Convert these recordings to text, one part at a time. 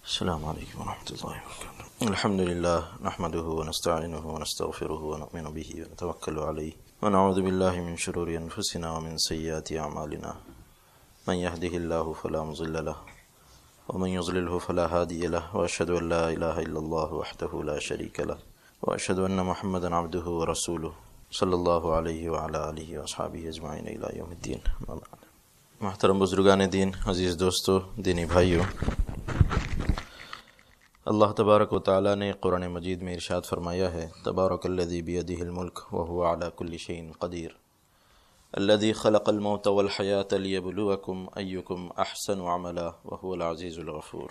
السلام علیکم ورحمۃ اللہ وبرکاتہ۔ الحمد للہ نحمده ونستعینه ونستغفره ونؤمن به ونتوکل علیہ ونعوذ باللہ من شرور انفسنا ومن سیئات اعمالنا من يهده اللہ فلا مضل له ومن يضلله فلا هادی له واشهد ان لا الہ الا اللہ وحدہ لا شریک له واشهد ان محمدا عبدہ ورسولہ صلی اللہ علیہ وعلی آلہ واصحابہ اجمعین الی یوم الدین۔ محترم بزرگان دین، عزیز دوستو، دینی بھائیو، اللہ تبارک و تعالیٰ نے قرآن مجید میں ارشاد فرمایا ہے، تبارک الذی بیدہ الملک وہو علی کل شیء قدیر، الذی خلق الموت والحیاة لیبلوکم ایکم احسن عملا وہو العزیز الغفور۔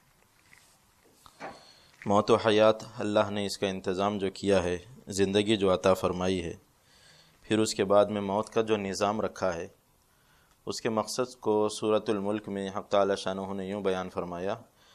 موت و حیات اللہ نے اس کا انتظام جو کیا ہے، زندگی جو عطا فرمائی ہے، پھر اس کے بعد میں موت کا جو نظام رکھا ہے، اس کے مقصد کو سورۃ الملک میں حق تعالی شانہ نے یوں بیان فرمایا،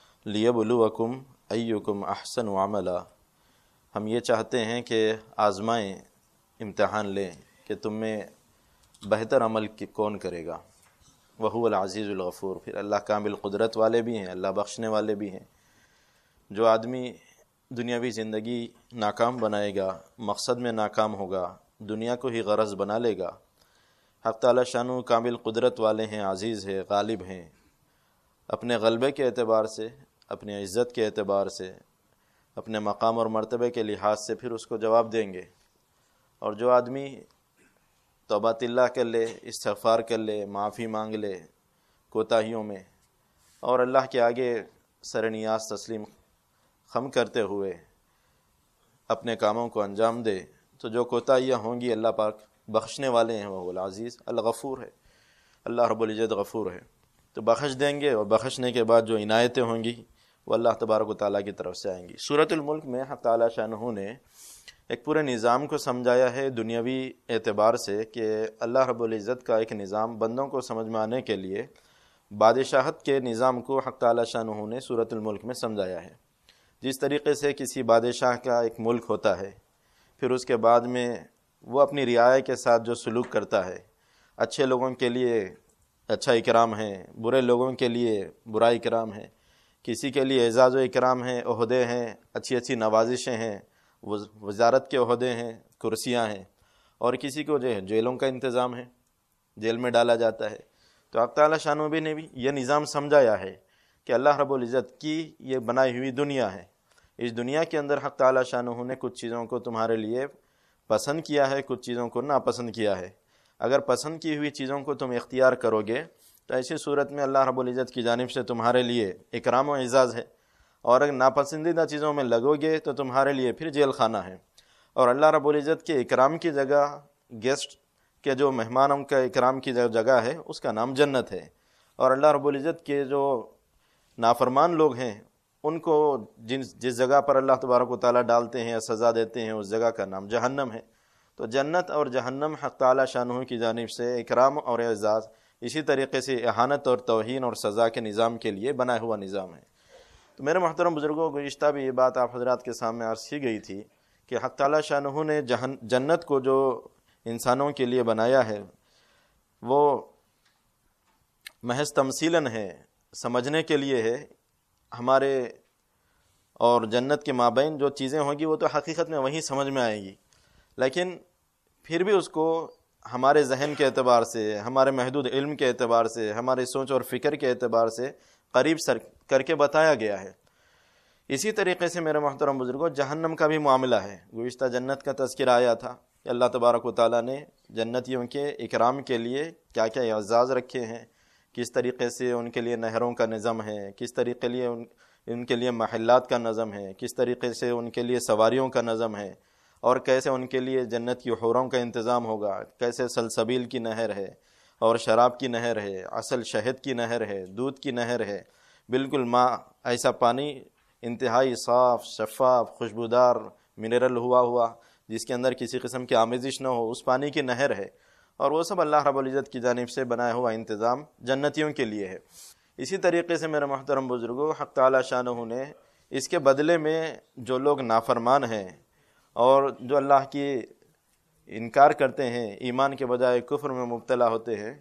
لیبلوکم ایکم احسن عملا۔ ہم یہ چاہتے ہیں کہ آزمائیں، امتحان لیں کہ تم میں بہتر عمل کون کرے گا۔ وہو العزیز الغفور، پھر اللہ کامل قدرت والے بھی ہیں، اللہ بخشنے والے بھی ہیں۔ جو آدمی دنیاوی زندگی ناکام بنائے گا، مقصد میں ناکام ہوگا، دنیا کو ہی غرض بنا لے گا، حق تعالی شانہ کامل قدرت والے ہیں، عزیز ہے، غالب ہیں، اپنے غلبے کے اعتبار سے، اپنی عزت کے اعتبار سے، اپنے مقام اور مرتبے کے لحاظ سے پھر اس کو جواب دیں گے۔ اور جو آدمی توبہ اللہ کر لے، استغفار کر لے، معافی مانگ لے کوتاہیوں میں، اور اللہ کے آگے سر نیاز تسلیم خم کرتے ہوئے اپنے کاموں کو انجام دے، تو جو کوتاہیاں ہوں گی اللہ پاک بخشنے والے ہیں، وہ العزیز الغفور ہے، اللہ رب العزت غفور ہے، تو بخش دیں گے، اور بخشنے کے بعد جو عنایتیں ہوں گی وہ اللہ تبارک و تعالیٰ کی طرف سے آئیں گی۔ سورۃ الملک میں حق تعالی شانہ نے ایک پورے نظام کو سمجھایا ہے دنیاوی اعتبار سے، کہ اللہ رب العزت کا ایک نظام بندوں کو سمجھ میں آنے کے لیے بادشاہت کے نظام کو حق تعالی شانہ نے سورۃ الملک میں سمجھایا ہے۔ جس طریقے سے کسی بادشاہ کا ایک ملک ہوتا ہے، پھر اس کے بعد میں وہ اپنی رعایا کے ساتھ جو سلوک کرتا ہے، اچھے لوگوں کے لیے اچھا اکرام ہے، برے لوگوں کے لیے برا اکرام ہے، کسی کے لیے اعزاز و اکرام ہے، عہدے ہیں، اچھی اچھی نوازشیں ہیں، وزارت کے عہدے ہیں، کرسیاں ہیں، اور کسی کو جو ہے جیلوں کا انتظام ہے، جیل میں ڈالا جاتا ہے۔ تو حق تعالی شانہ نے بھی یہ نظام سمجھایا ہے کہ اللہ رب العزت کی یہ بنائی ہوئی دنیا ہے، اس دنیا کے اندر حق تعالی شانہ نے کچھ چیزوں کو تمہارے لیے پسند کیا ہے، کچھ چیزوں کو ناپسند کیا ہے۔ اگر پسند کی ہوئی چیزوں کو تم اختیار کرو گے تو ایسی صورت میں اللہ رب العزت کی جانب سے تمہارے لیے اکرام و اعزاز ہے، اور اگر ناپسندیدہ چیزوں میں لگو گے تو تمہارے لیے پھر جیل خانہ ہے۔ اور اللہ رب العزت کے اکرام کی جگہ، گیسٹ کے جو مہمانوں کا اکرام کی جو جگہ ہے، اس کا نام جنت ہے۔ اور اللہ رب العزت کے جو نافرمان لوگ ہیں، ان کو جس جگہ پر اللہ تبارک و تعالیٰ ڈالتے ہیں یا سزا دیتے ہیں، اس جگہ کا نام جہنم ہے۔ تو جنت اور جہنم حق تعالی شانہ کی جانب سے اکرام اور اعزاز، اسی طریقے سے اہانت اور توہین اور سزا کے نظام کے لیے بنا ہوا نظام ہے۔ تو میرے محترم بزرگوں، گزشتہ بھی یہ بات آپ حضرات کے سامنے عرض کی گئی تھی کہ حق تعالی شانہ نے جنت کو جو انسانوں کے لیے بنایا ہے، وہ محض تمثیلاً ہے، سمجھنے کے لیے ہے ہمارے، اور جنت کے مابین جو چیزیں ہوں گی وہ تو حقیقت میں وہیں سمجھ میں آئے گی، لیکن پھر بھی اس کو ہمارے ذہن کے اعتبار سے، ہمارے محدود علم کے اعتبار سے، ہمارے سوچ اور فکر کے اعتبار سے قریب سر کر کے بتایا گیا ہے۔ اسی طریقے سے میرے محترم بزرگوں، جہنم کا بھی معاملہ ہے۔ گزشتہ جنت کا تذکرہ آیا تھا کہ اللہ تبارک و تعالیٰ نے جنتیوں کے اکرام کے لیے کیا کیا اعزاز رکھے ہیں، کس طریقے سے ان کے لیے نہروں کا نظم ہے، کس طریقے لیے ان کے لیے محلات کا نظم ہے، کس طریقے سے ان کے لیے سواریوں کا نظم ہے، اور کیسے ان کے لیے جنت کی حوروں کا انتظام ہوگا، کیسے سلسبیل کی نہر ہے، اور شراب کی نہر ہے، عسل شہد کی نہر ہے، دودھ کی نہر ہے، بالکل ماں، ایسا پانی انتہائی صاف، شفاف، خوشبودار، منرل ہوا جس کے اندر کسی قسم کی آمیزش نہ ہو، اس پانی کی نہر ہے، اور وہ سب اللہ رب العزت کی جانب سے بنایا ہوا انتظام جنتیوں کے لیے ہے۔ اسی طریقے سے میرے محترم بزرگوں، حق تعالی شانہ نے اس کے بدلے میں جو لوگ نافرمان ہیں اور جو اللہ کی انکار کرتے ہیں، ایمان کے بجائے کفر میں مبتلا ہوتے ہیں،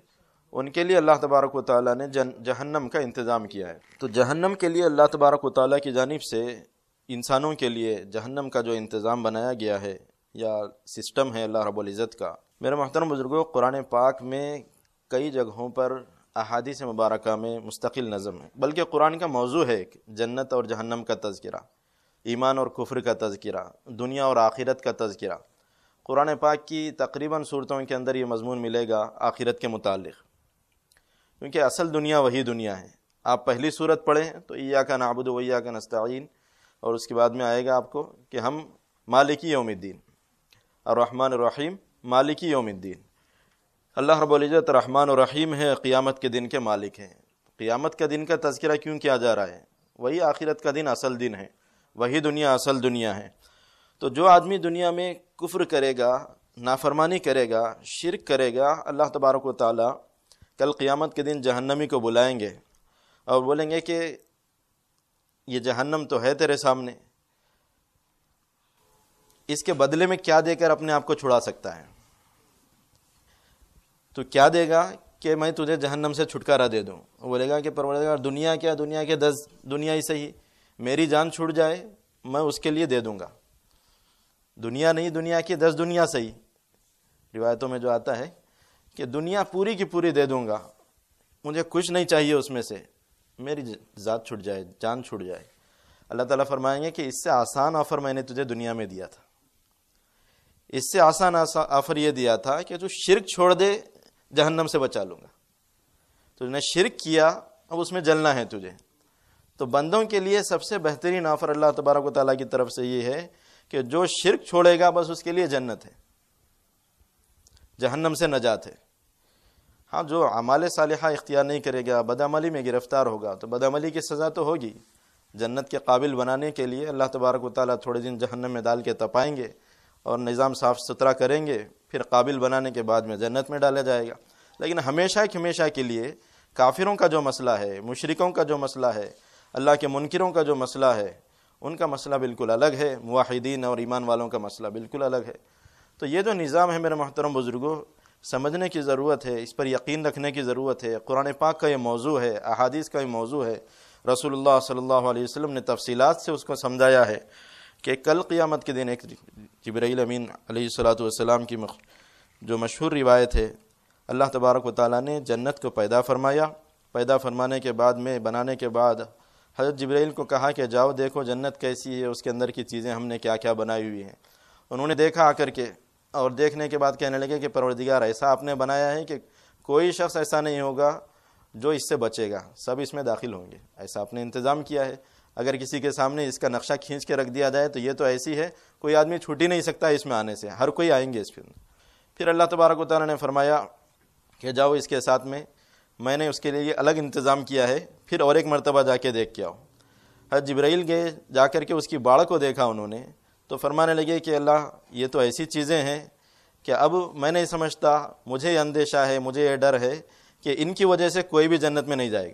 ان کے لیے اللہ تبارک و تعالیٰ نے جہنم کا انتظام کیا ہے۔ تو جہنم کے لیے اللہ تبارک و تعالیٰ کی جانب سے انسانوں کے لیے جہنم کا جو انتظام بنایا گیا ہے یا سسٹم ہے اللہ رب العزت کا، میرے محترم بزرگوں، قرآن پاک میں کئی جگہوں پر احادیث مبارکہ میں مستقل نظم ہے، بلکہ قرآن کا موضوع ہے جنت اور جہنم کا تذکرہ، ایمان اور کفر کا تذکرہ، دنیا اور آخرت کا تذکرہ۔ قرآن پاک کی تقریباً صورتوں کے اندر یہ مضمون ملے گا آخرت کے متعلق، کیونکہ اصل دنیا وہی دنیا ہے۔ آپ پہلی صورت پڑھیں تو ایاک نعبد و ایاک نستعین، اور اس کے بعد میں آئے گا آپ کو کہ ہم مالک یوم الدین، الرحمن الرحیم مالک یوم الدین۔ اللہ رب العزت رحمان و رحیم ہے، قیامت کے دن کے مالک ہیں۔ قیامت کا دن کا تذکرہ کیوں کیا جا رہا ہے؟ وہی آخرت کا دن اصل دن ہے، وہی دنیا اصل دنیا ہے۔ تو جو آدمی دنیا میں کفر کرے گا، نافرمانی کرے گا، شرک کرے گا، اللہ تبارک و تعالیٰ کل قیامت کے دن جہنمی کو بلائیں گے اور بولیں گے کہ یہ جہنم تو ہے تیرے سامنے، اس کے بدلے میں کیا دے کر اپنے آپ کو چھڑا سکتا ہے؟ تو کیا دے گا کہ میں تجھے جہنم سے چھٹکارا دے دوں؟ وہ بولے گا کہ پروردگار دنیا کیا، دنیا کے 10 دنیا ہی صحیح، میری جان چھوٹ جائے میں اس کے لیے دے دوں گا۔ دنیا نہیں، دنیا کی 10 دنیا صحیح۔ روایتوں میں جو آتا ہے کہ دنیا پوری کی پوری دے دوں گا، مجھے کچھ نہیں چاہیے اس میں سے، میری ذات چھوٹ جائے، جان چھوٹ جائے۔ اللہ تعالیٰ فرمائیں گے کہ اس سے آسان آفر میں نے تجھے دنیا میں دیا تھا، اس سے آسان آفر یہ دیا تھا کہ تو شرک چھوڑ دے، جہنم سے بچا لوں گا۔ تو نے شرک کیا، اب اس میں جلنا ہے تجھے۔ تو بندوں کے لیے سب سے بہترین آفر اللہ تبارک و تعالیٰ کی طرف سے یہ ہے کہ جو شرک چھوڑے گا بس اس کے لیے جنت ہے، جہنم سے نجات ہے۔ ہاں، جو اعمال صالحہ اختیار نہیں کرے گا، بدعملی میں گرفتار ہوگا، تو بدعملی کی سزا تو ہوگی۔ جنت کے قابل بنانے کے لیے اللہ تبارک و تعالیٰ تھوڑے دن جہنم میں ڈال کے تپائیں گے اور نظام صاف ستھرا کریں گے، پھر قابل بنانے کے بعد میں جنت میں ڈالا جائے گا۔ لیکن ہمیشہ کے لیے کافروں کا جو مسئلہ ہے، مشرکوں کا جو مسئلہ ہے، اللہ کے منکروں کا جو مسئلہ ہے، ان کا مسئلہ بالکل الگ ہے، موحدین اور ایمان والوں کا مسئلہ بالکل الگ ہے۔ تو یہ جو نظام ہے میرے محترم بزرگوں، سمجھنے کی ضرورت ہے، اس پر یقین رکھنے کی ضرورت ہے۔ قرآن پاک کا یہ موضوع ہے، احادیث کا یہ موضوع ہے، رسول اللہ صلی اللہ علیہ وسلم نے تفصیلات سے اس کو سمجھایا ہے کہ کل قیامت کے دن ایک جبرائیل امین علیہ الصلاۃ والسلام کی جو مشہور روایت ہے، اللہ تبارک و تعالیٰ نے جنت کو پیدا فرمایا، پیدا فرمانے کے بعد میں بنانے کے بعد حضرت جبرائیل کو کہا کہ جاؤ دیکھو جنت کیسی ہے، اس کے اندر کی چیزیں ہم نے کیا کیا بنائی ہوئی ہیں۔ انہوں نے دیکھا آ کر کے، اور دیکھنے کے بعد کہنے لگے کہ پروردگار ایسا آپ نے بنایا ہے کہ کوئی شخص ایسا نہیں ہوگا جو اس سے بچے گا، سب اس میں داخل ہوں گے، ایسا آپ نے انتظام کیا ہے۔ اگر کسی کے سامنے اس کا نقشہ کھینچ کے رکھ دیا جائے تو یہ تو ایسی ہے، کوئی آدمی چھوٹ ہی نہیں سکتا اس میں آنے سے، ہر کوئی آئیں گے اس پہ۔ پھر اللہ تبارک و تعالیٰ نے فرمایا کہ جاؤ اس کے ساتھ میں نے اس کے لیے الگ انتظام کیا ہے، پھر اور ایک مرتبہ جا کے دیکھ کے آؤ۔ حضرت جبرائیل گئے، جا کر کے اس کی باڑ کو دیکھا انہوں نے، تو فرمانے لگے کہ اللہ یہ تو ایسی چیزیں ہیں کہ اب میں نہیں سمجھتا، مجھے یہ اندیشہ ہے، مجھے یہ ڈر ہے کہ ان کی وجہ سے کوئی بھی جنت میں نہیں جائے گا۔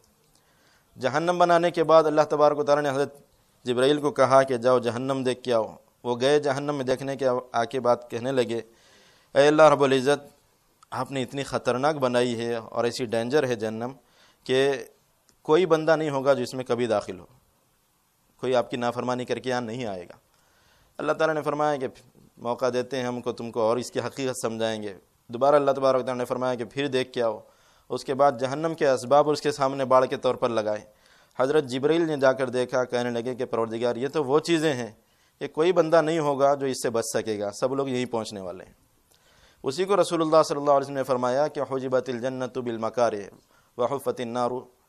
جہنم بنانے کے بعد اللہ تبارک و تعالیٰ نے حضرت جبرائیل کو کہا کہ جاؤ جہنم دیکھ کے آؤ۔ وہ گئے جہنم میں، دیکھنے کے آ کے بعد کہنے لگے اے اللہ رب العزت، آپ نے اتنی خطرناک بنائی ہے اور ایسی ڈینجر ہے جہنم کہ کوئی بندہ نہیں ہوگا جو اس میں کبھی داخل ہو، کوئی آپ کی نافرمانی کر کے یہاں نہیں آئے گا۔ اللہ تعالیٰ نے فرمایا کہ موقع دیتے ہیں ہم کو، تم کو اور اس کی حقیقت سمجھائیں گے۔ دوبارہ اللہ تبارک و تعالیٰ نے فرمایا کہ پھر دیکھ کے آؤ۔ اس کے بعد جہنم کے اسباب اس کے سامنے باڑ کے طور پر لگائے۔ حضرت جبرائیل نے جا کر دیکھا، کہنے لگے کہ پروردگار یہ تو وہ چیزیں ہیں کہ کوئی بندہ نہیں ہوگا جو اس سے بچ سکے گا، سب لوگ یہیں پہنچنے والے ہیں۔ اسی کو رسول اللہ صلی اللہ علیہ وسلم نے فرمایا کہ حجبت الجنت بالمکارہ وحفت النار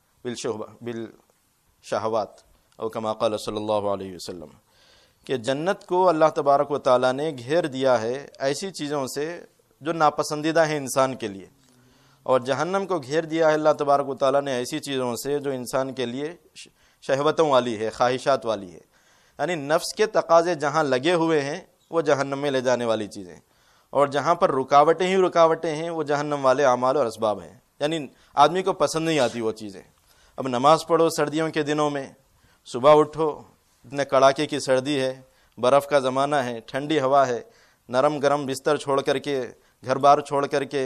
بالشہوات، او کما قال صلی اللہ علیہ وسلم، کہ جنت کو اللہ تبارک و تعالیٰ نے گھیر دیا ہے ایسی چیزوں سے جو ناپسندیدہ ہیں انسان کے لیے، اور جہنم کو گھیر دیا ہے اللہ تبارک و تعالیٰ نے ایسی چیزوں سے جو انسان کے لیے شہوتوں والی ہے، خواہشات والی ہے، یعنی نفس کے تقاضے جہاں لگے ہوئے ہیں وہ جہنم میں لے جانے والی چیزیں، اور جہاں پر رکاوٹیں ہی رکاوٹیں ہیں وہ جہنم والے اعمال اور اسباب ہیں، یعنی آدمی کو پسند نہیں آتی وہ چیزیں۔ اب نماز پڑھو سردیوں کے دنوں میں، صبح اٹھو، اتنے کڑاکے کی سردی ہے، برف کا زمانہ ہے، ٹھنڈی ہوا ہے، نرم گرم بستر چھوڑ کر کے، گھر بار چھوڑ کر کے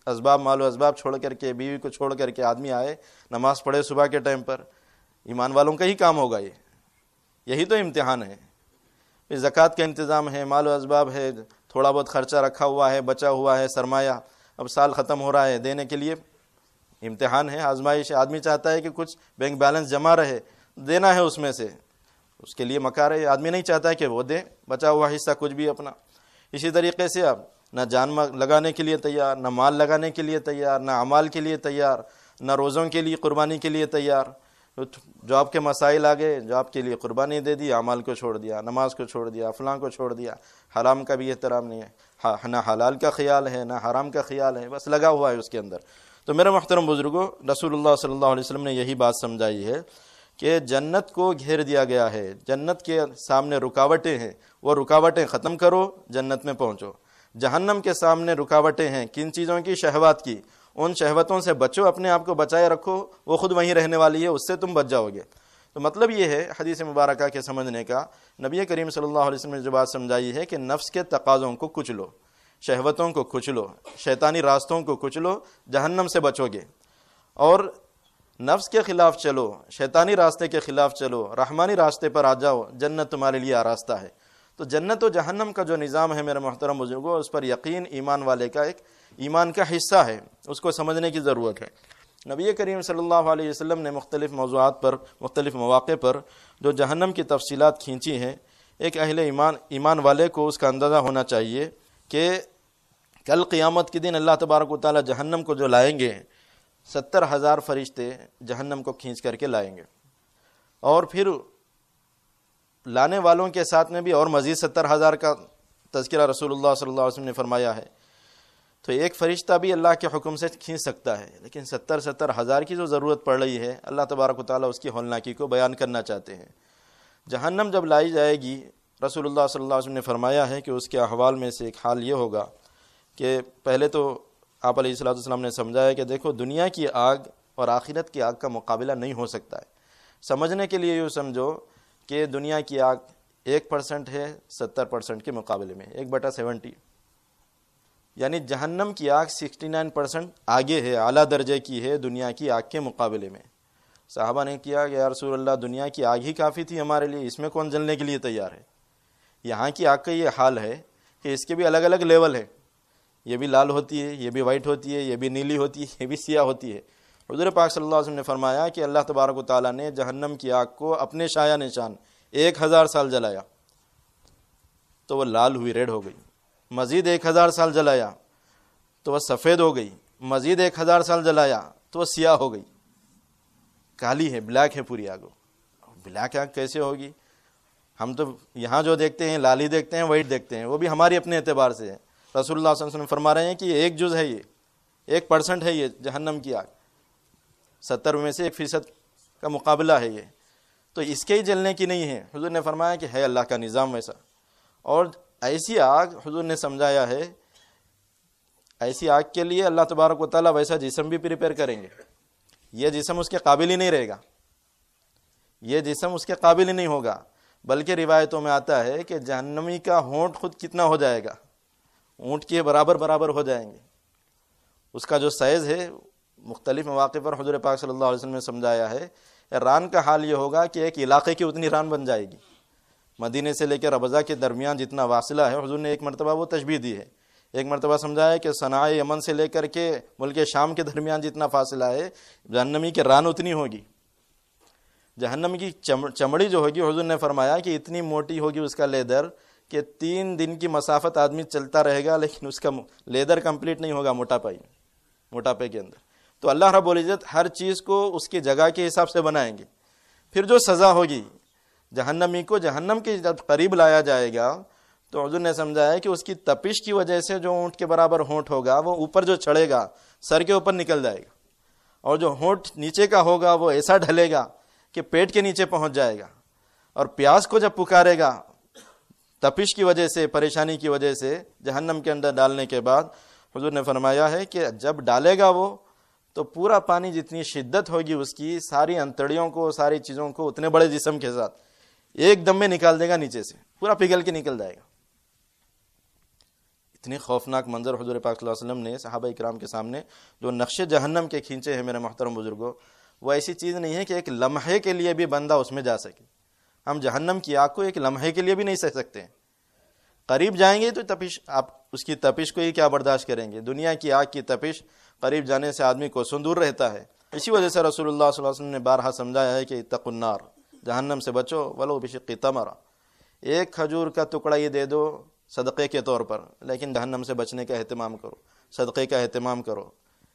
اسباب مال و اسباب چھوڑ کر کے، بیوی کو چھوڑ کر کے آدمی آئے نماز پڑھے صبح کے ٹائم پر، ایمان والوں کا ہی کام ہوگا یہی تو امتحان ہے۔ زکوٰۃ کا انتظام ہے، مال و اسباب ہے، تھوڑا بہت خرچہ رکھا ہوا ہے، بچا ہوا ہے سرمایہ، اب سال ختم ہو رہا ہے، دینے کے لیے امتحان ہے، آزمائش ہے۔ آدمی چاہتا ہے کہ کچھ بینک بیلنس جمع رہے، دینا ہے اس میں سے، اس کے لیے مکار ہے۔ آدمی نہیں چاہتا ہے کہ وہ دے بچا ہوا حصہ کچھ بھی اپنا۔ اسی طریقے سے اب نہ جان لگانے کے لیے تیار، نہ مال لگانے کے لیے تیار، نہ اعمال کے لیے تیار، نہ روزوں کے لیے قربانی کے لیے تیار۔ جاب کے مسائل آ گئے، جاب کے لیے قربانی دے دی، اعمال کو چھوڑ دیا، نماز کو چھوڑ دیا، فلاں کو چھوڑ دیا، حرام کا بھی احترام نہیں ہے، نہ حلال کا خیال ہے نہ حرام کا خیال ہے، بس لگا ہوا ہے اس کے اندر۔ تو میرے محترم بزرگوں، رسول اللہ صلی اللہ علیہ وسلم نے یہی بات سمجھائی ہے کہ جنت کو گھیر دیا گیا ہے، جنت کے سامنے رکاوٹیں ہیں، وہ رکاوٹیں ختم کرو، جنت میں پہنچو۔ جہنم کے سامنے رکاوٹیں ہیں، کن چیزوں کی؟ شہوات کی، ان شہوتوں سے بچو، اپنے آپ کو بچائے رکھو، وہ خود وہیں رہنے والی ہے، اس سے تم بچ جاؤ گے۔ تو مطلب یہ ہے حدیث مبارکہ کے سمجھنے کا، نبی کریم صلی اللہ علیہ وسلم نے جو بات سمجھائی ہے کہ نفس کے تقاضوں کو کچلو، شہوتوں کو کچلو، شیطانی راستوں کو کچلو، جہنم سے بچو گے۔ اور نفس کے خلاف چلو، شیطانی راستے کے خلاف چلو، رحمانی راستے پر آ جاؤ، جنت تمہارے لیے آراستہ ہے۔ تو جنت و جہنم کا جو نظام ہے میرے محترم بزرگوں، اس پر یقین ایمان والے کا ایک ایمان کا حصہ ہے، اس کو سمجھنے کی ضرورت ہے۔ نبی کریم صلی اللہ علیہ وسلم نے مختلف موضوعات پر، مختلف مواقع پر جو جہنم کی تفصیلات کھینچی ہیں، ایک اہل ایمان والے کو اس کا اندازہ ہونا چاہیے کہ کل قیامت کے دن اللہ تبارک و تعالی جہنم کو جو لائیں گے، 70,000 فرشتے جہنم کو کھینچ کر کے لائیں گے، اور پھر لانے والوں کے ساتھ میں بھی اور مزید 70,000 کا تذکرہ رسول اللہ صلی اللہ علیہ وسلم نے فرمایا ہے۔ تو ایک فرشتہ بھی اللہ کے حکم سے کھینچ سکتا ہے، لیکن 70,000 کی جو ضرورت پڑ رہی ہے، اللہ تبارک و تعالیٰ اس کی ہولناکی کو بیان کرنا چاہتے ہیں۔ جہنم جب لائی جائے گی، رسول اللہ صلی اللہ علیہ وسلم نے فرمایا ہے کہ اس کے احوال میں سے ایک حال یہ ہوگا کہ پہلے تو آپ علیہ الصلوۃ والسلام نے سمجھایا کہ دیکھو، دنیا کی آگ اور آخرت کی آگ کا مقابلہ نہیں ہو سکتا ہے۔ سمجھنے کے لیے یوں سمجھو کہ دنیا کی آگ 1% ہے 70% کے مقابلے میں، 1/70، یعنی جہنم کی آگ 69% آگے ہے، اعلیٰ درجے کی ہے دنیا کی آگ کے مقابلے میں۔ صحابہ نے کیا کہ یا رسول اللہ، دنیا کی آگ ہی کافی تھی ہمارے لیے، اس میں کون جلنے کے لیے تیار ہے؟ یہاں کی آگ کا یہ حال ہے کہ اس کے بھی الگ الگ لیول ہے، یہ بھی لال ہوتی ہے، یہ بھی وائٹ ہوتی ہے، یہ بھی نیلی ہوتی ہے، یہ بھی سیاہ ہوتی ہے۔ حضور پاک صلی اللہ علیہ وسلم نے فرمایا کہ اللہ تبارک و تعالیٰ نے جہنم کی آگ کو اپنے شایہ نشان 1000 سال جلایا تو وہ لال ہوئی، ریڈ ہو گئی، مزید 1000 سال جلایا تو وہ سفید ہو گئی، مزید 1000 سال جلایا تو وہ سیاہ ہو گئی، کالی ہے، بلیک ہے پوری آگ۔ بلیک آگ کیسے ہوگی؟ ہم تو یہاں جو دیکھتے ہیں لالی دیکھتے ہیں، وائٹ دیکھتے ہیں، وہ بھی ہماری اپنے اعتبار سے ہے۔ رسول اللہ صلی اللہ علیہ وسلم فرما رہے ہیں کہ یہ 1 جز ہے، یہ 1% ہے، یہ جہنم کی آگ 70 میں سے 1% کا مقابلہ ہے یہ، تو اس کے ہی جلنے کی نہیں ہے۔ حضور نے فرمایا کہ ہے اللہ کا نظام ویسا، اور ایسی آگ حضور نے سمجھایا ہے، ایسی آگ کے لیے اللہ تبارک و تعالیٰ ویسا جسم بھی پریپئر کریں گے، یہ جسم اس کے قابل ہی نہیں رہے گا، یہ جسم اس کے قابل ہی نہیں ہوگا، بلکہ روایتوں میں آتا ہے کہ جہنمی کا ہونٹ خود کتنا ہو جائے گا، اونٹ کے برابر ہو جائیں گے، اس کا جو سائز ہے۔ مختلف مواقع پر حضور پاک صلی اللہ علیہ وسلم نے سمجھایا ہے، ران کا حال یہ ہوگا کہ ایک علاقے کی اتنی ران بن جائے گی۔ مدینے سے لے کے ربضہ کے درمیان جتنا فاصلہ ہے، حضور نے ایک مرتبہ وہ تشبیہ دی ہے، ایک مرتبہ سمجھایا کہ صنعاء یمن سے لے کر کے ملک شام کے درمیان جتنا فاصلہ ہے، جہنمی کی ران اتنی ہوگی۔ جہنم کی چمڑی جو ہوگی، حضور نے فرمایا کہ اتنی موٹی ہوگی اس کا لیدر کہ 3 دن کی مسافت آدمی چلتا رہے گا، لیکن اس کا لیدر کمپلیٹ نہیں ہوگا موٹاپے کے اندر۔ تو اللہ رب العزت ہر چیز کو اس کی جگہ کے حساب سے بنائیں گے۔ پھر جو سزا ہوگی جہنمی کو، جہنم کے جب قریب لایا جائے گا تو حضور نے سمجھایا کہ اس کی تپش کی وجہ سے جو اونٹ کے برابر ہونٹ ہوگا، وہ اوپر جو چڑھے گا سر کے اوپر نکل جائے گا، اور جو ہونٹ نیچے کا ہوگا وہ ایسا ڈھلے گا کہ پیٹ کے نیچے پہنچ جائے گا، اور پیاس کو جب پکارے گا تپش کی وجہ سے، پریشانی کی وجہ سے، جہنم کے اندر ڈالنے کے بعد حضور نے فرمایا ہے کہ جب ڈالے گا وہ، تو پورا پانی جتنی شدت ہوگی اس کی، ساری انتڑیوں کو، ساری چیزوں کو اتنے بڑے جسم کے ساتھ ایک دم میں نکال دے گا، نیچے سے پورا پگھل کے نکل جائے گا۔ اتنی خوفناک منظر حضور پاک صلی اللہ علیہ وسلم نے صحابہ اکرام کے سامنے جو نقش جہنم کے کھینچے ہیں میرے محترم بزرگوں، وہ ایسی چیز نہیں ہے کہ ایک لمحے کے لیے بھی بندہ اس میں جا سکے۔ ہم جہنم کی آگ کو ایک لمحے کے لیے بھی نہیں سہ سکتے ہیں۔ قریب جائیں گے تو تپش، آپ اس کی تپش کو ہی کیا برداشت کریں گے؟ دنیا کی آگ کی تپش قریب جانے سے آدمی کوسوں دور رہتا ہے۔ اسی وجہ سے رسول اللہ صلی اللہ علیہ وسلم نے بارہا سمجھایا ہے کہ اتقوا النار، جہنم سے بچو، ولو بشق تمرہ، ایک کھجور کا ٹکڑا یہ دے دو صدقے کے طور پر، لیکن جہنم سے بچنے کا اہتمام کرو، صدقے کا اہتمام کرو،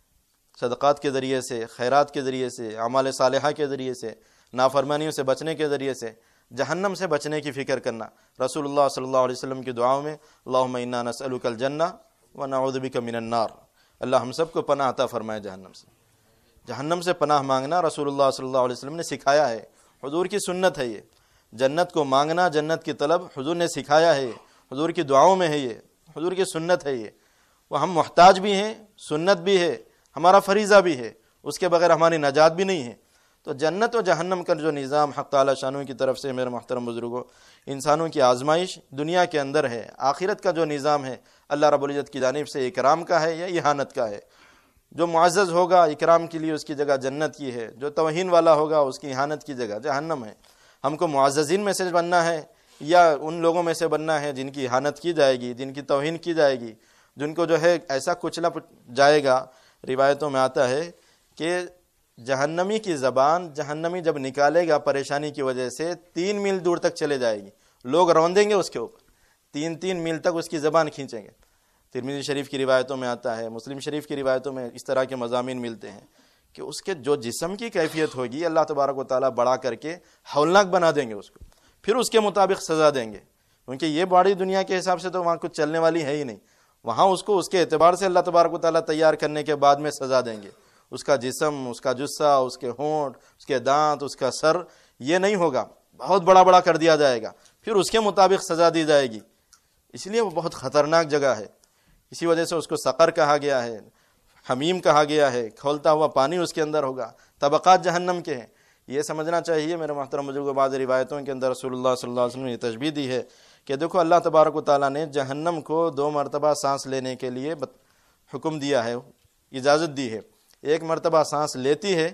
صدقات کے ذریعے سے، خیرات کے ذریعے سے، اعمال صالحہ کے ذریعے سے، نافرمانیوں سے بچنے کے ذریعے سے جہنم سے بچنے کی فکر کرنا۔ رسول اللہ صلی اللہ علیہ وسلم کی دعاؤں میں اللہم انا نسألک الجنہ ونعوذ بک من النار، اللہ ہم سب کو پناہ عطا فرمائے جہنم سے۔ جہنم سے پناہ مانگنا رسول اللہ صلی اللہ علیہ وسلم نے سکھایا ہے، حضور کی سنت ہے یہ۔ جنت کو مانگنا، جنت کی طلب حضور نے سکھایا ہے، حضور کی دعاؤں میں ہے، یہ حضور کی سنت ہے یہ۔ وہ ہم محتاج بھی ہیں، سنت بھی ہے، ہمارا فریضہ بھی ہے، اس کے بغیر ہماری نجات بھی نہیں ہے۔ تو جنت و جہنم کا جو نظام حق تعالی شانہ کی طرف سے میرے محترم بزرگوں، انسانوں کی آزمائش دنیا کے اندر ہے۔ آخرت کا جو نظام ہے اللہ رب العزت کی جانب سے اکرام کا ہے یا اہانت کا ہے۔ جو معزز ہوگا اکرام کے لیے اس کی جگہ جنت کی ہے، جو توہین والا ہوگا اس کی اہانت کی جگہ جہنم ہے۔ ہم کو معززین میں سے بننا ہے یا ان لوگوں میں سے بننا ہے جن کی اہانت کی جائے گی، جن کی توہین کی جائے گی، جن کو جو ہے ایسا کچلا جائے گا۔ روایتوں میں آتا ہے کہ جہنمی کی زبان جہنمی جب نکالے گا پریشانی کی وجہ سے 3 میل دور تک چلے جائے گی، لوگ روندیں گے اس کے اوپر، 3 میل تک اس کی زبان کھینچیں گے۔ ترمذی شریف کی روایتوں میں آتا ہے، مسلم شریف کی روایتوں میں اس طرح کے مضامین ملتے ہیں کہ اس کے جو جسم کی کیفیت ہوگی اللہ تبارک و تعالیٰ بڑا کر کے ہولناک بنا دیں گے اس کو، پھر اس کے مطابق سزا دیں گے، کیونکہ یہ باڈی دنیا کے حساب سے تو وہاں کچھ چلنے والی ہے ہی نہیں۔ وہاں اس کو اس کے اعتبار سے اللہ تبارک و تعالیٰ تیار کرنے کے بعد میں سزا دیں گے۔ اس کا جسم، اس کا جثہ، اس کے ہونٹ، اس کے دانت، اس کا سر، یہ نہیں ہوگا، بہت بڑا بڑا کر دیا جائے گا، پھر اس کے مطابق سزا دی جائے گی۔ اس لیے وہ بہت خطرناک جگہ ہے، اسی وجہ سے اس کو سقر کہا گیا ہے، حمیم کہا گیا ہے، کھولتا ہوا پانی اس کے اندر ہوگا۔ طبقات جہنم کے ہیں، یہ سمجھنا چاہیے میرے محترم بزرگوں۔ بعض روایتوں کے اندر رسول اللہ صلی اللہ علیہ وسلم نے یہ تشبیہ دی ہے کہ دیکھو اللہ تبارک و تعالیٰ نے جہنم کو 2 مرتبہ سانس لینے کے لیے حکم دیا ہے، اجازت دی ہے۔ ایک مرتبہ سانس لیتی ہے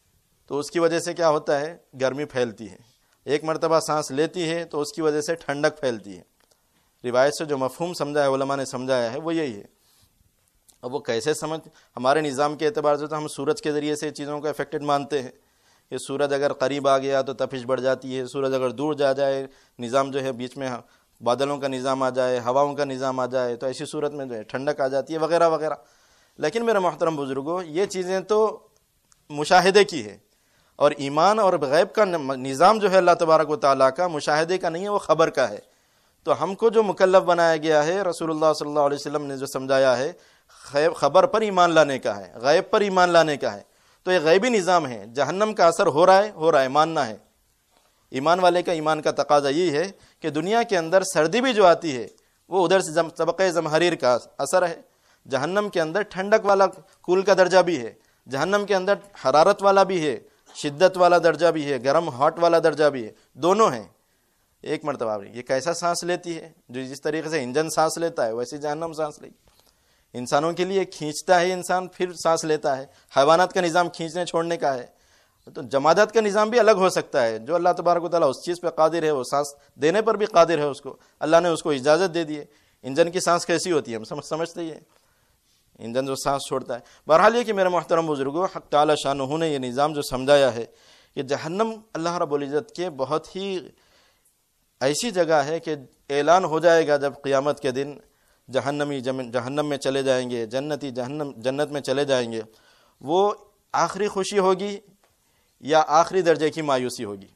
تو اس کی وجہ سے کیا ہوتا ہے؟ گرمی پھیلتی ہے۔ ایک مرتبہ سانس لیتی ہے تو اس کی وجہ سے ٹھنڈک پھیلتی ہے۔ روایت سے جو مفہوم سمجھا ہے، علماء نے سمجھایا ہے، وہ یہی ہے۔ اب وہ کیسے سمجھ، ہمارے نظام کے اعتبار سے تو ہم سورج کے ذریعے سے چیزوں کو افیکٹڈ مانتے ہیں کہ سورج اگر قریب آ گیا تو تپش بڑھ جاتی ہے، سورج اگر دور جا جائے، نظام جو ہے بیچ میں بادلوں کا نظام آ جائے، ہواؤں کا نظام آ جائے تو ایسی صورت میں جو ہے ٹھنڈک آ جاتی ہے، وغیرہ وغیرہ۔ لیکن میرے محترم بزرگوں، یہ چیزیں تو مشاہدے کی ہے، اور ایمان اور غیب کا نظام جو ہے اللہ تبارک و تعالیٰ کا مشاہدے کا نہیں ہے، وہ خبر کا ہے۔ تو ہم کو جو مکلف بنایا گیا ہے، رسول اللہ صلی اللہ علیہ وسلم نے جو سمجھایا ہے، خبر پر ایمان لانے کا ہے، غیب پر ایمان لانے کا ہے۔ تو یہ غیبی نظام ہے، جہنم کا اثر ہو رہا ہے، ماننا ہے۔ ایمان والے کا ایمان کا تقاضا یہی ہے کہ دنیا کے اندر سردی بھی جو آتی ہے وہ ادھر سے طبقہ زمہریر کا اثر ہے، جہنم کے اندر ٹھنڈک والا کول کا درجہ بھی ہے، جہنم کے اندر حرارت والا بھی ہے، شدت والا درجہ بھی ہے، گرم ہاٹ والا درجہ بھی ہے، دونوں ہیں۔ ایک مرتبہ یہ کیسا سانس لیتی ہے، جو جس طریقے سے انجن سانس لیتا ہے ویسے جہنم سانس لے گی۔ انسانوں کے لیے کھینچتا ہے انسان، پھر سانس لیتا ہے۔ حیوانات کا نظام کھینچنے چھوڑنے کا ہے، تو جمادات کا نظام بھی الگ ہو سکتا ہے۔ جو اللہ تبارک و تعالیٰ اس چیز پہ قادر ہے، وہ سانس دینے پر بھی قادر ہے، اس کو اللہ نے اس کو اجازت دے دی ہے۔ انجن کی سانس کیسی ہوتی ہے ہم سمجھتے ہی ہیں، انجن جو سانس چھوڑتا ہے۔ بہرحال یہ کہ میرے محترم بزرگوں، حق تعالی شانہ نے یہ نظام جو سمجھایا ہے، یہ جہنم اللہ رب العزت کے بہت ہی ایسی جگہ ہے کہ اعلان ہو جائے گا جب قیامت کے دن جہنمی جہنم میں چلے جائیں گے، جنتی جنت میں چلے جائیں گے، وہ آخری خوشی ہوگی یا آخری درجے کی مایوسی ہوگی۔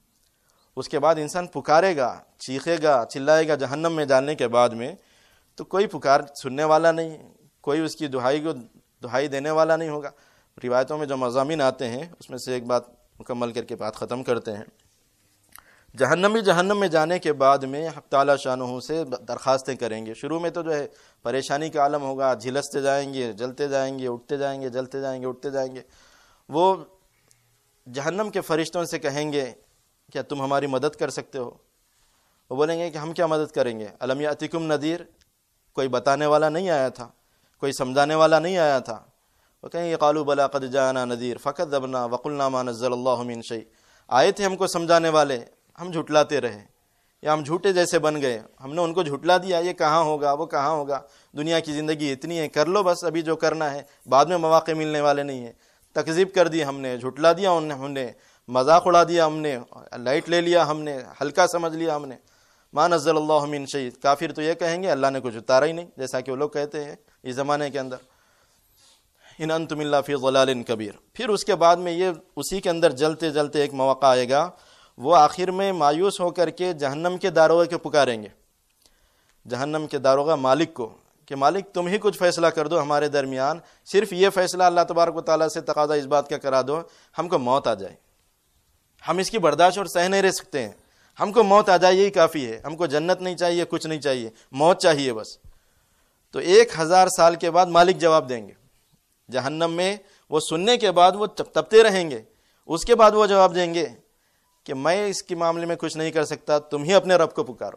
اس کے بعد انسان پکارے گا، چیخے گا، چلائے گا جہنم میں ڈالنے کے بعد میں، تو کوئی پکار سننے والا نہیں، کوئی اس کی دہائی دینے والا نہیں ہوگا۔ روایتوں میں جو مضامین آتے ہیں اس میں سے ایک بات مکمل کر کے بات ختم کرتے ہیں۔ جہنمی جہنم میں جانے کے بعد میں حق تعالی شانہ سے درخواستیں کریں گے۔ شروع میں تو جو ہے پریشانی کا عالم ہوگا، جھلستے جائیں گے، جلتے جائیں گے، اٹھتے جائیں گے، جلتے جائیں گے، اٹھتے جائیں گے۔ وہ جہنم کے فرشتوں سے کہیں گے کیا تم ہماری مدد کر سکتے ہو؟ وہ بولیں گے کہ ہم کیا مدد کریں گے، الم یاتکم نذیر، کوئی بتانے والا نہیں آیا تھا، کوئی سمجھانے والا نہیں آیا تھا۔ وہ کہیں گے قالوا بلا قد جاءنا نذیر فکذبنا وقلنا ما نزل اللہ من شیء، آئے تھے ہم کو سمجھانے والے، ہم جھٹلاتے رہے، یا ہم جھوٹے جیسے بن گئے، ہم نے ان کو جھٹلا دیا، یہ کہاں ہوگا وہ کہاں ہوگا، دنیا کی زندگی اتنی ہے، کر لو بس ابھی جو کرنا ہے، بعد میں مواقع ملنے والے نہیں ہیں۔ تکذیب کر دی ہم نے، جھٹلا دیا ہم نے، مذاق اڑا دیا ہم نے، لائٹ لے لیا ہم نے، ہلکا سمجھ لیا ہم نے۔ ما نزل اللہ من شیء، کافر تو یہ کہیں گے اللہ نے کچھ اتارا ہی نہیں، جیسا کہ وہ لوگ کہتے ہیں اس زمانے کے اندر، ان انتم الا فی ضلال کبیر۔ پھر اس کے بعد میں یہ اسی کے اندر جلتے جلتے ایک موقع آئے گا، وہ آخر میں مایوس ہو کر کے جہنم کے داروغے کو پکاریں گے، جہنم کے داروغہ مالک کو، کہ مالک تم ہی کچھ فیصلہ کر دو ہمارے درمیان، صرف یہ فیصلہ اللہ تبارک و تعالیٰ سے تقاضا اس بات کا کرا دو ہم کو موت آ جائے، ہم اس کی برداشت اور سہ نہیں رہ سکتے ہیں، ہم کو موت آ جائے یہی کافی ہے، ہم کو جنت نہیں چاہیے، کچھ نہیں چاہیے، موت چاہیے بس۔ تو 1000 سال کے بعد مالک جواب دیں گے جہنم میں، وہ سننے کے بعد وہ تپتے رہیں گے، اس کے بعد وہ جواب دیں گے کہ میں اس کے معاملے میں کچھ نہیں کر سکتا، تم ہی اپنے رب کو پکارو۔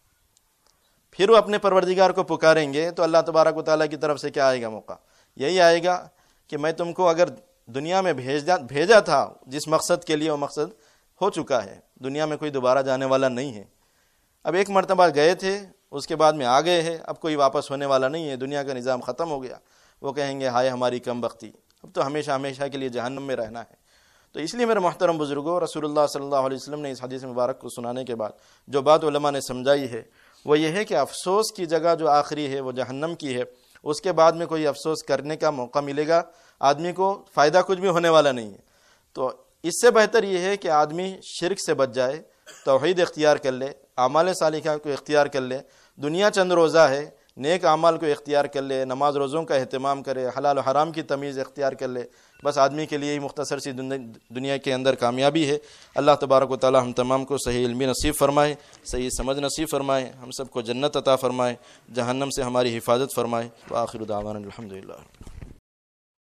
پھر وہ اپنے پروردگار کو پکاریں گے تو اللہ تبارک و تعالیٰ کی طرف سے کیا آئے گا موقع؟ یہی آئے گا کہ میں تم کو اگر دنیا میں بھیجا تھا جس مقصد کے لیے، وہ مقصد ہو چکا ہے، دنیا میں کوئی دوبارہ جانے والا نہیں ہے، اب ایک مرتبہ گئے تھے اس کے بعد میں آ گئے ہیں، اب کوئی واپس ہونے والا نہیں ہے، دنیا کا نظام ختم ہو گیا۔ وہ کہیں گے ہائے ہماری کم بختی، اب تو ہمیشہ ہمیشہ کے لیے جہنم میں رہنا ہے۔ تو اس لیے میرے محترم بزرگوں، رسول اللہ صلی اللہ علیہ وسلم نے اس حدیث مبارک کو سنانے کے بعد جو بات علماء نے سمجھائی ہے وہ یہ ہے کہ افسوس کی جگہ جو آخری ہے وہ جہنم کی ہے، اس کے بعد میں کوئی افسوس کرنے کا موقع ملے گا آدمی کو، فائدہ کچھ بھی ہونے والا نہیں ہے۔ تو اس سے بہتر یہ ہے کہ آدمی شرک سے بچ جائے، توحید اختیار کر لے، اعمال صالحہ کو اختیار کر لے، دنیا چند روزہ ہے، نیک اعمال کو اختیار کر لے، نماز روزوں کا اہتمام کرے، حلال و حرام کی تمیز اختیار کر لے، بس آدمی کے لیے ہی مختصر سی دنیا کے اندر کامیابی ہے۔ اللہ تبارک و تعالی ہم تمام کو صحیح علمی نصیب فرمائے، صحیح سمجھ نصیب فرمائے، ہم سب کو جنت عطا فرمائے، جہنم سے ہماری حفاظت فرمائے۔ وآخر دعوانا الحمدللہ۔